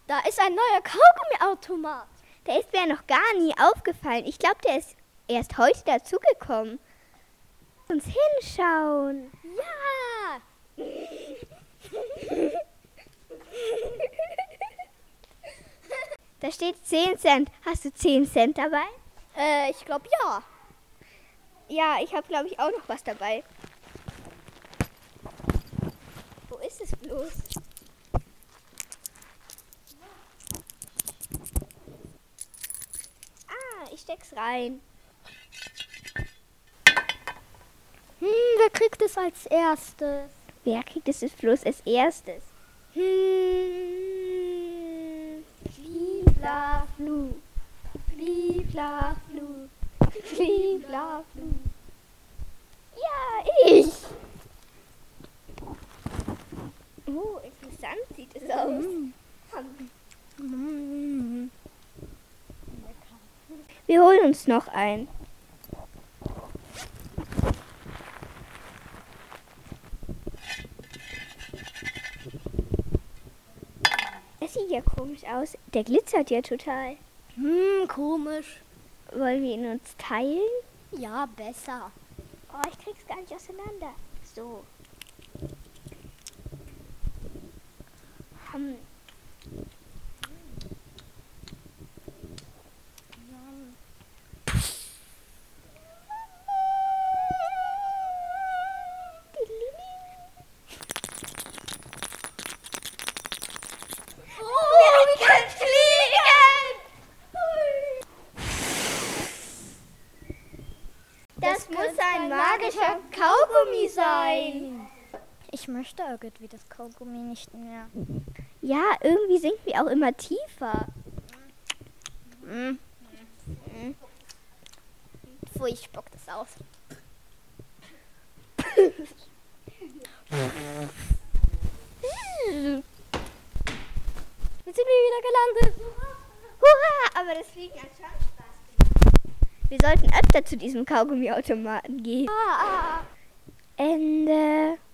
Da ist ein neuer Kaugummiautomat. Der ist mir noch gar nie aufgefallen. Ich glaube, der ist erst heute dazugekommen. Uns hinschauen. Ja. Da steht 10 Cent. Hast du 10 Cent dabei? Ich glaube ja. Ja, ich habe, glaube ich, auch noch was dabei. Wo ist es bloß? Ah, ich steck's rein. Wer kriegt es als erstes? Wer kriegt es bloß als erstes? Flieflaflu, Flieflaflu, Flieflaflu. Ja, ich. Oh, interessant sieht es aus. Wir holen uns noch ein. Es sieht ja komisch aus. Der glitzert ja total. Komisch. Wollen wir ihn uns teilen? Ja, besser. Oh, ich krieg's gar nicht auseinander. So. Wir können fliegen! Das muss ein magischer Kaugummi sein. Ich möchte irgendwie das Kaugummi nicht mehr. Ja, irgendwie sinken wir auch immer tiefer. Pfui, ich spuck das aus. Jetzt sind wir wieder gelandet. Hurra, aber das Fliegen hat schon Spaß gemacht. Wir sollten öfter zu diesem Kaugummiautomaten gehen. Ende.